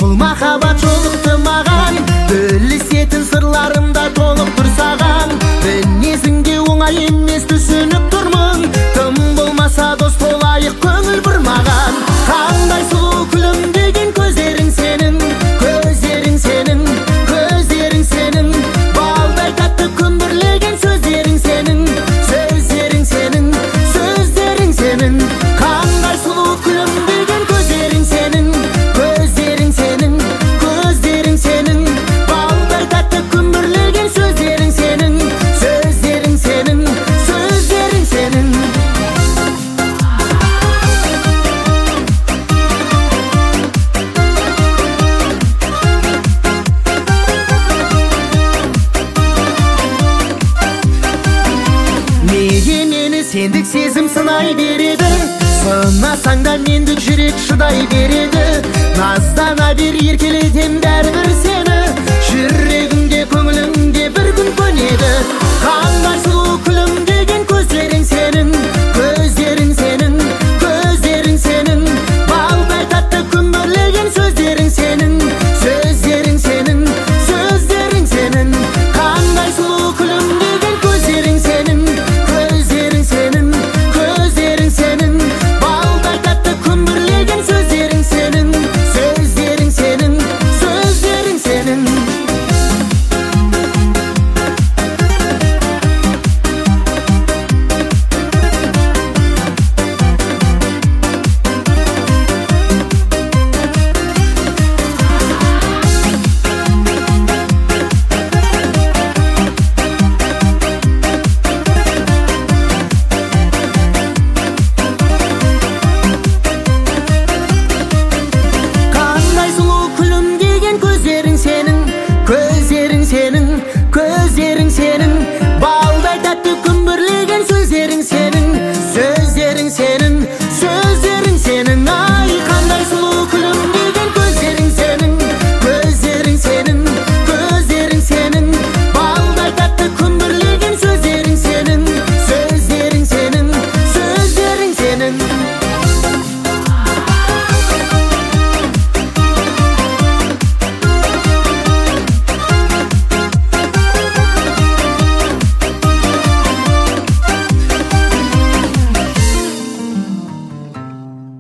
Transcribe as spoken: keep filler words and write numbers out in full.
Бұл махаббат жолықты маған, білісетін сырларымда толып тұр саған. Мінезіңде оңай емес түсініп тұрмын, тым болмаса дос болайық көңіл бір маған. Қандай сұлу күлімдеген көздерің сенің, көздерің сенің, көздерің сенің. Балдай тәтті күмбірлеген сөздерің сенің, сөздерің сенің, сөздерің сенің. Қандай сұлу күлімдеген көздерің сенің, көздерің сенің, көздерің сенің. Балдай тәтті күмбірлеген сөздерің сенің, сөздерің сенің, сөздерің сенің. Неге мені сендік сезім сынай береді, сынасаң да мендік жүрек шыдай береді. Наздана бер еркелетем бәрібір сені, жүрек